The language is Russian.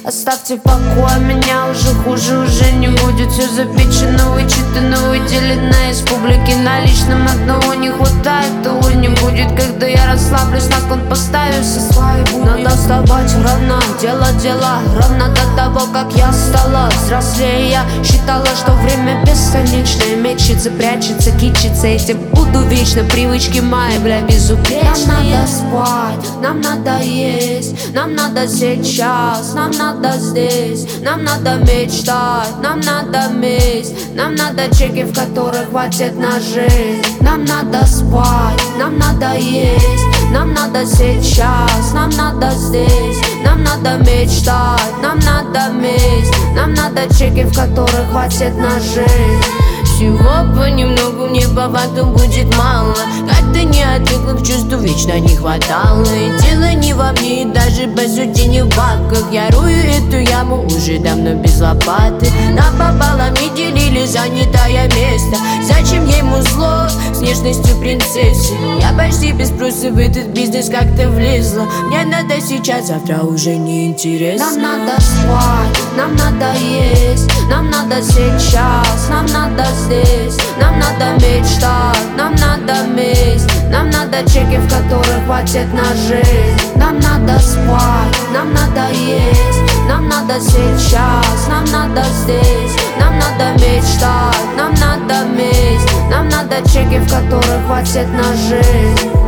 Оставьте в покое, меня уже хуже уже не будет. Все запечено, вычитано, выделено из публики. Наличным одного не хватает, того не будет. Когда я расслаблюсь, на кон поставишь со своей будни. Надо вставать рано, делать дела ровно до того, как я стала взрослее. Я считала, что время бесконечное, мечется, прячется, кичится. Этим буду вечно, привычки мои, бля, безупречные. Нам надо спать, нам надо есть, нам надо сейчас, нам надо здесь, нам надо мечтать, нам надо месть, нам надо чеки, в которых хватит на жизнь. Нам надо спать, нам надо есть, нам надо сейчас, нам надо здесь, нам надо мечтать, нам надо месть, нам надо чеки, в которых хватит на жизнь. Всего понемногу, мне по факту будет мало. Как-то не отвыкла к чувству, вечно не хватало. И дело не во мне, и даже по сути не в бабках. Я рую эту яму уже давно без лопаты. Нам пополам и делили занятое место. Зачем ему зло с нежностью принцессы? Я почти без спроса в этот бизнес как-то влезла. Мне надо сейчас, завтра уже не интересно. Нам надо спать, нам надо есть, нам надо сейчас, нам надо здесь, нам надо мечтать, нам надо месть, нам надо чеки, в которых хватит на жизнь. Нам надо спать, нам надо есть, нам надо сейчас, нам надо здесь, нам надо мечтать, нам надо месть, нам надо чеки, в которых хватит на жизнь.